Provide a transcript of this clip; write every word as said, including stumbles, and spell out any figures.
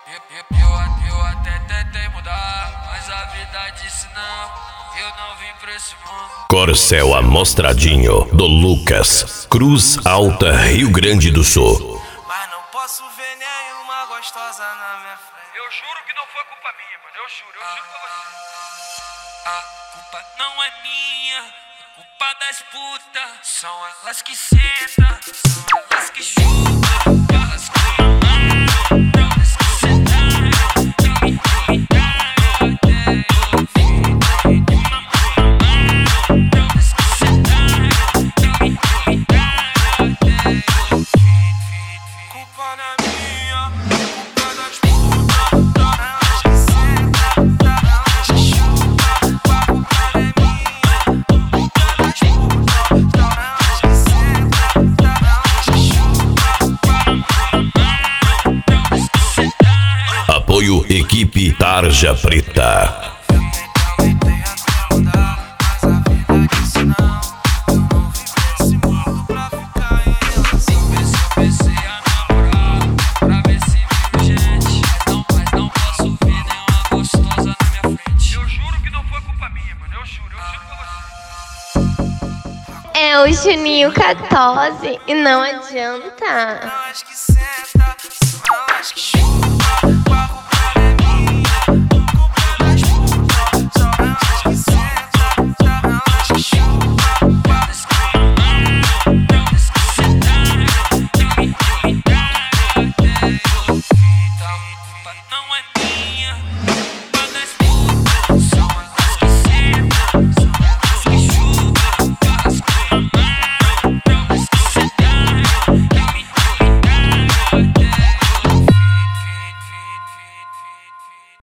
Eu, eu, eu até tentei mudar, mas a vida disse não. Eu não vim pra esse mundo. Corcel Amostradinho, do Lucas, Cruz Alta, Rio Grande do Sul. Mas não posso ver nenhuma gostosa na minha frente. Eu juro que não foi culpa minha, mano. Eu juro, eu juro pra você. A culpa não é minha, é culpa das putas. São elas que sentam, são elas que chutam. Elas que amam, elas que sentaram. Não me cuidaram até eu vir. Elas que sentaram, não me cuidaram até eu vir. Culpa não é minha, culpa das putas. Elas que sentam, elas que chutam. A culpa não é minha, culpa das putas. Elas que sentam, elas que chutam. Elas que sentaram. Apoio Equipe Tarja Preta. É o Juninho quatorze e não adianta.